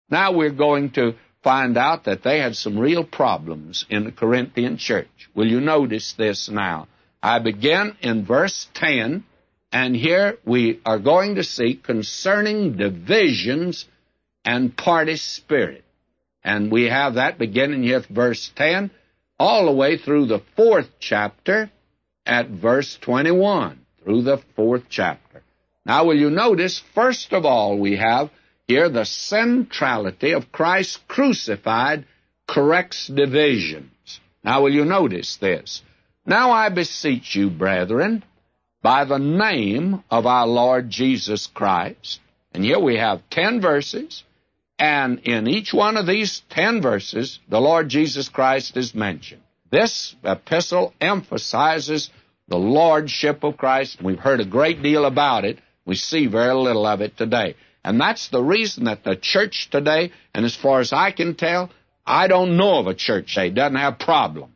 Now we're going to find out that they had some real problems in the Corinthian church. Will you notice this now? I begin in verse 10, and here we are going to see concerning divisions and party spirit. And we have that beginning here at verse 10, all the way through the 4th chapter at verse 21, through the 4th chapter. Now will you notice, first of all, we have here the centrality of Christ crucified corrects divisions. Now will you notice this? Now I beseech you, brethren, by the name of our Lord Jesus Christ. And here we have 10 verses, and in each one of these 10 verses, the Lord Jesus Christ is mentioned. This epistle emphasizes the lordship of Christ. We've heard a great deal about it. We see very little of it today. And that's the reason that the church today, and as far as I can tell, I don't know of a church that doesn't have problems.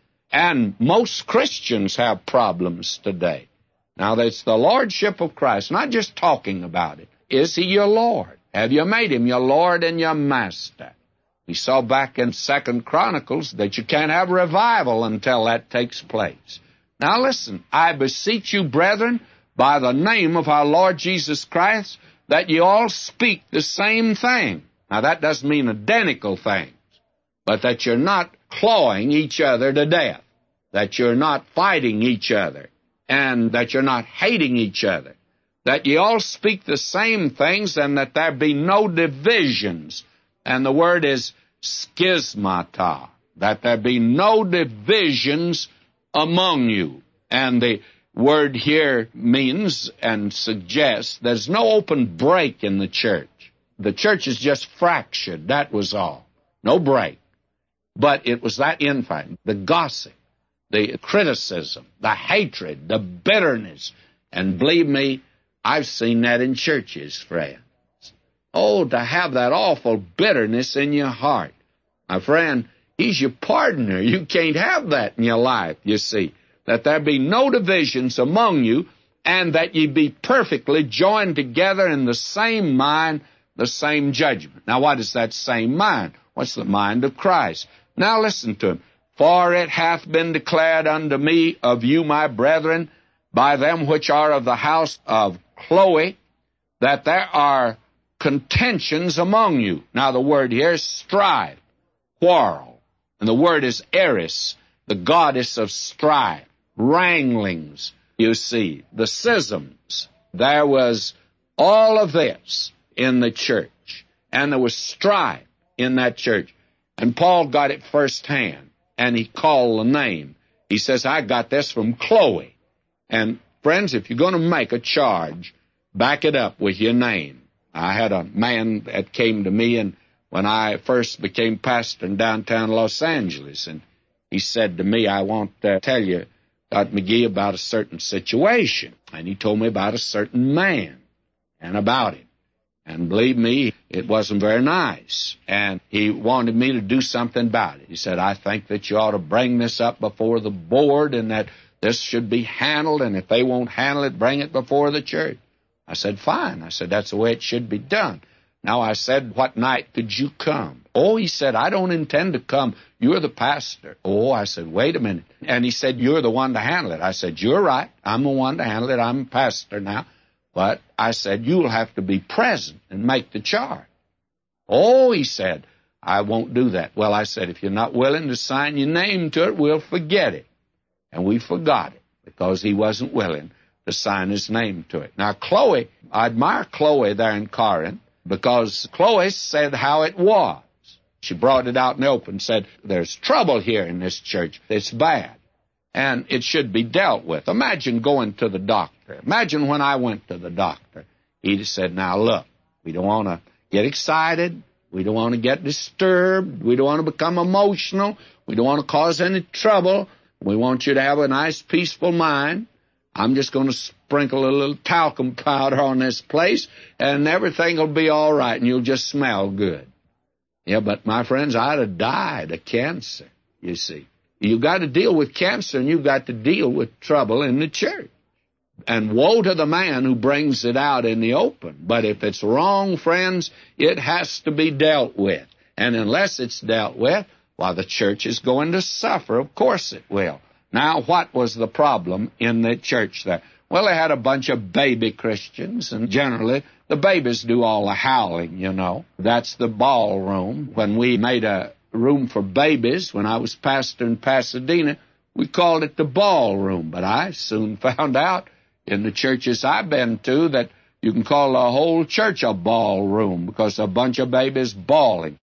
And most Christians have problems today. Now, that's the lordship of Christ, not just talking about it. Is he your Lord? Have you made him your Lord and your Master? We saw back in 2 Chronicles that you can't have revival until that takes place. Now listen, I beseech you, brethren, by the name of our Lord Jesus Christ, that you all speak the same thing. Now that doesn't mean identical things, but that you're not clawing each other to death, that you're not fighting each other, and that you're not hating each other, that you all speak the same things, and that there be no divisions. And the word is schismata, that there be no divisions among you. And the word here means and suggests there's no open break in the church. The church is just fractured, that was all. No break. But it was that infighting, the gossip, the criticism, the hatred, the bitterness. And believe me, I've seen that in churches, friends. Oh, to have that awful bitterness in your heart. My friend, he's your partner. You can't have that in your life, you see. That there be no divisions among you, and that ye be perfectly joined together in the same mind, the same judgment. Now, what is that same mind? What's the mind of Christ? Now, listen to him. For it hath been declared unto me of you, my brethren, by them which are of the house of Chloe, that there are contentions among you. Now, the word here is strife, quarrel. And the word is Eris, the goddess of strife. Wranglings, you see, the schisms. There was all of this in the church, and there was strife in that church. And Paul got it firsthand, and he called the name. He says, I got this from Chloe. And friends, if you're going to make a charge, back it up with your name. I had a man that came to me, and when I first became pastor in downtown Los Angeles, and he said to me, I want to tell you, Dr. McGee, about a certain situation. And he told me about a certain man and about him. And believe me, it wasn't very nice. And he wanted me to do something about it. He said, I think that you ought to bring this up before the board and that this should be handled, and if they won't handle it, bring it before the church. I said, fine. I said, that's the way it should be done. Now, I said, what night could you come? Oh, he said, I don't intend to come. You're the pastor. Oh, I said, wait a minute. And he said, you're the one to handle it. I said, you're right. I'm the one to handle it. I'm a pastor now. But I said, you'll have to be present and make the charge. Oh, he said, I won't do that. Well, I said, if you're not willing to sign your name to it, we'll forget it. And we forgot it because he wasn't willing to sign his name to it. Now, Chloe, I admire Chloe there in Corinth because Chloe said how it was. She brought it out in the open and said, there's trouble here in this church. It's bad. And it should be dealt with. Imagine going to the doctor. Imagine when I went to the doctor. He said, now look, we don't want to get excited. We don't want to get disturbed. We don't want to become emotional. We don't want to cause any trouble. We want you to have a nice, peaceful mind. I'm just going to sprinkle a little talcum powder on this place, and everything will be all right, and you'll just smell good. Yeah, but my friends, I'd have died of cancer, you see. You've got to deal with cancer, and you've got to deal with trouble in the church. And woe to the man who brings it out in the open. But if it's wrong, friends, it has to be dealt with. And unless it's dealt with, well, the church is going to suffer. Of course it will. Now, what was the problem in the church there? Well, they had a bunch of baby Christians, and generally the babies do all the howling, you know. That's the ballroom. When we made a room for babies, when I was pastor in Pasadena, we called it the ballroom. But I soon found out in the churches I've been to that you can call the whole church a ballroom because a bunch of babies bawling.